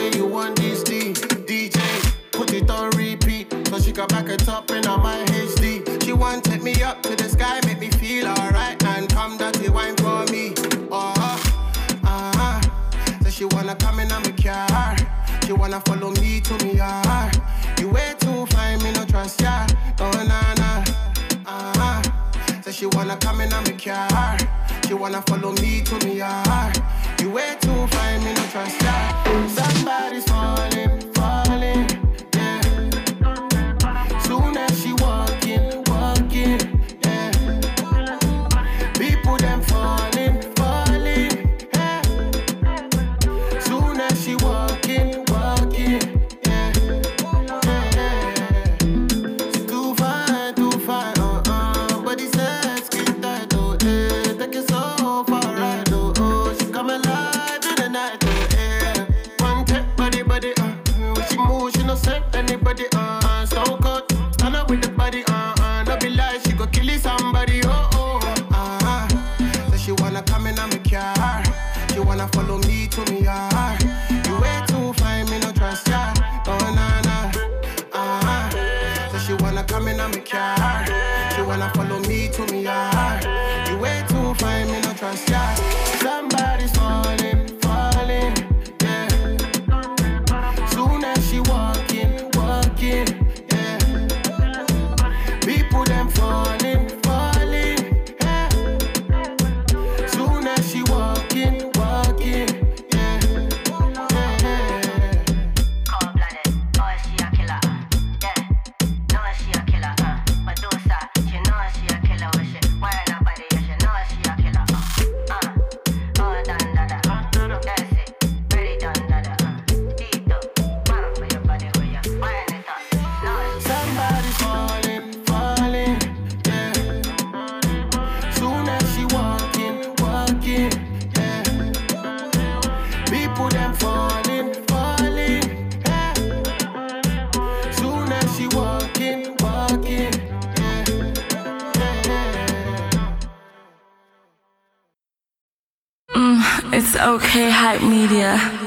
say you want this D. DJ, put it on repeat, so she can back it up in my HD. She want take me up to the sky, make me feel alright, and come dirty wine for me. So she wanna come in on my car, she wanna follow me to me yard. You way too fine, me no trust ya. Oh na na. So she wanna come in on my car, she wanna follow me to me yard. You way too fine, me no trust ya. Somebody's falling, falling, yeah. Soon as she walking, walking, yeah. People them falling, falling, yeah. Soon as she walking, walking, yeah. She too fine, but he says skin tight, oh, yeah. Take it so far, right, oh, she come alive in the night, oh, yeah. One tap, body, when she move, she no set anybody, stone cold, stand up with the body, no be lie, she go kill somebody, so she wanna come in on my car, she wanna follow me to me yard. You way too fine, me no trust ya, oh na na, so she wanna come in on my car, she wanna follow me to me yard. You way too fine, me no trust ya. Somebody's falling, falling, yeah. Soon as she walking, walking, yeah. People them falling, falling, yeah. Soon as she walking, walking, yeah. Cold-blooded, oh she a killer, yeah. Know she a killer, Medusa, she know she a killer. When she wearing her body, yeah, she know she a killer, oh done dada, that's it, ready done dada, Tito, man for your body, where you wearing it up, know she. Somebody's falling, falling, yeah. Soon as she walking, walking, yeah. People them falling, falling, yeah. Soon as she walking, walking, yeah. It's okay, Hype Media.